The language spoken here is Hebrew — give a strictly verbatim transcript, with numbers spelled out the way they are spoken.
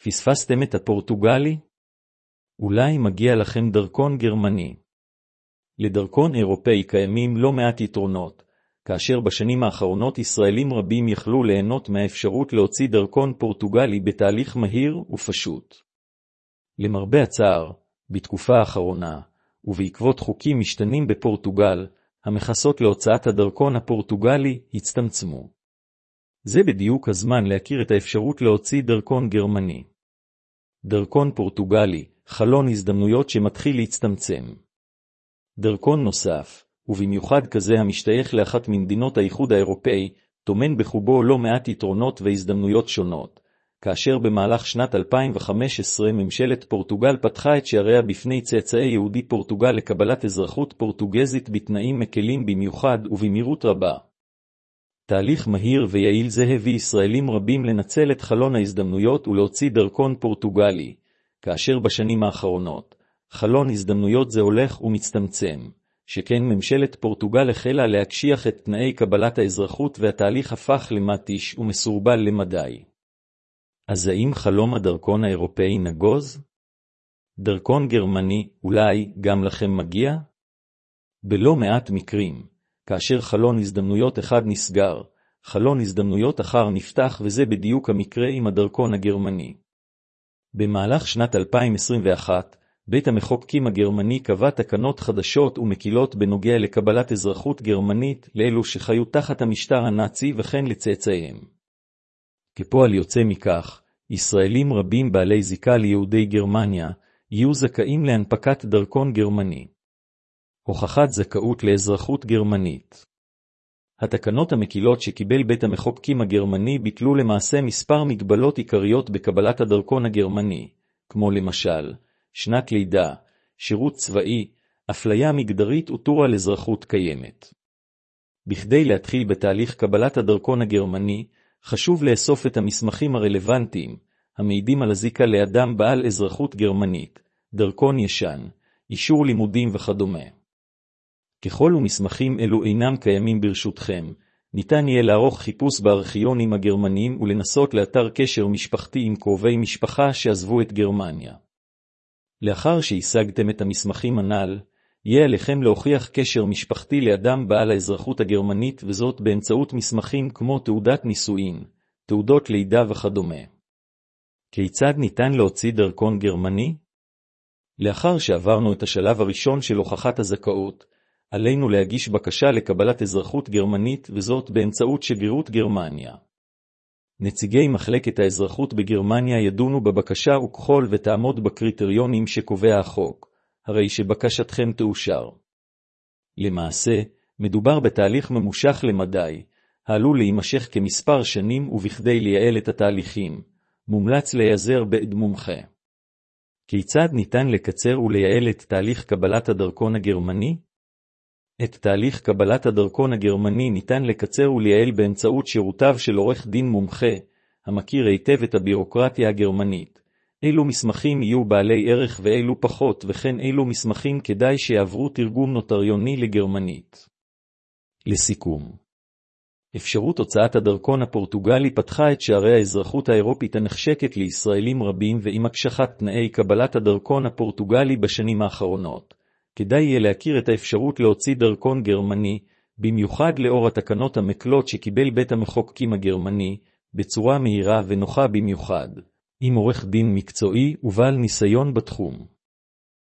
פספסתם את הפורטוגלי? אולי מגיע לכם דרכון גרמני. לדרכון אירופאי קיימים לא מעט יתרונות, כאשר בשנים האחרונות ישראלים רבים יכלו ליהנות מהאפשרות להוציא דרכון פורטוגלי בתהליך מהיר ופשוט. למרבה הצער, בתקופה האחרונה, ובעקבות חוקים משתנים בפורטוגל, המכסות להוצאת הדרכון הפורטוגלי הצטמצמו. זה בדיוק הזמן להכיר את האפשרות להוציא דרכון גרמני. דרכון פורטוגלי, חלון הזדמנויות שמתחיל להצטמצם. דרכון נוסף, ובמיוחד כזה המשתייך לאחת ממדינות האיחוד האירופאי, טומן בחובו לא מעט יתרונות והזדמנויות שונות, כאשר במהלך שנת אלפיים וחמש עשרה ממשלת פורטוגל פתחה את שעריה בפני צאצאי יהודי פורטוגל לקבלת אזרחות פורטוגזית בתנאים מקלים במיוחד ובמהירות רבה. תהליך מהיר ויעיל זה הביא ישראלים רבים לנצל את חלון ההזדמנויות ולהוציא דרכון פורטוגלי, כאשר בשנים האחרונות, חלון הזדמנויות זה הולך ומצטמצם, שכן ממשלת פורטוגל החלה להקשיח את תנאי קבלת האזרחות והתהליך הפך למתיש ומסורבל למדי. אז האם חלום הדרכון האירופאי נגוז? דרכון גרמני אולי גם לכם מגיע? בלא מעט מקרים, כאשר חלון הזדמנויות אחד נסגר, חלון הזדמנויות אחר נפתח, וזה בדיוק המקרה עם הדרכון הגרמני. במהלך שנת אלפיים עשרים ואחת, בית המחוקקים הגרמני קבע תקנות חדשות ומקילות בנוגע לקבלת אזרחות גרמנית לאלו שחיו תחת המשטר הנאצי וכן לצאצאיהם. כפועל יוצא מכך, ישראלים רבים בעלי זיקה ליהודי גרמניה יהיו זכאים להנפקת דרכון גרמני. הוכחת זכאות לאזרחות גרמנית. התקנות המקילות שקיבל בית המחוקקים הגרמני ביטלו למעשה מספר מגבלות עיקריות בקבלת הדרכון הגרמני, כמו למשל, שנת לידה, שירות צבאי, אפליה מגדרית ותור על אזרחות קיימת. בכדי להתחיל בתהליך קבלת הדרכון הגרמני, חשוב לאסוף את המסמכים הרלוונטיים, המעידים על הזיקה לאדם בעל אזרחות גרמנית, דרכון ישן, אישור לימודים וכדומה. ככל ומסמכים אלו אינם קיימים ברשותכם, ניתן יהיה לערוך חיפוש בארכיונים הגרמניים ולנסות לאתר קשר משפחתי עם קרובי משפחה שעזבו את גרמניה. לאחר שהשגתם את המסמכים הנ"ל, יהיה עליכם להוכיח קשר משפחתי לאדם בעל האזרחות הגרמנית, וזאת באמצעות מסמכים כמו תעודת נישואין, תעודות לידה וכדומה. כיצד ניתן להוציא דרכון גרמני? לאחר שעברנו את השלב הראשון של הוכחת הזכאות, עלינו להגיש בקשה לקבלת אזרחות גרמנית, וזאת באמצעות שגרירות גרמניה. נציגי מחלקת האזרחות בגרמניה ידונו בבקשה וככל ותעמוד בקריטריונים שקובע החוק, הרי שבקשתכם תאושר. למעשה, מדובר בתהליך ממושך למדי, העלול להימשך כמספר שנים, ובכדי לייעל את התהליכים, מומלץ להיעזר בעד מומחה. כיצד ניתן לקצר ולייעל את תהליך קבלת הדרכון הגרמני? את תהליך קבלת הדרכון הגרמני ניתן לקצר ולייעל באמצעות שירותיו של עורך דין מומחה, המכיר היטב את הבירוקרטיה הגרמנית. אילו מסמכים יהיו בעלי ערך ואילו פחות, וכן אילו מסמכים כדאי שיעברו תרגום נוטריוני לגרמנית. לסיכום, אפשרות הוצאת הדרכון הפורטוגלי פתחה את שערי האזרחות האירופית הנחשקת לישראלים רבים, ועם הקשחת תנאי קבלת הדרכון הפורטוגלי בשנים האחרונות, כדאי יהיה להכיר את האפשרות להוציא דרכון גרמני, במיוחד לאור התקנות המקלות שקיבל בית המחוקקים הגרמני, בצורה מהירה ונוחה במיוחד, עם עורך דין מקצועי ובעל ניסיון בתחום.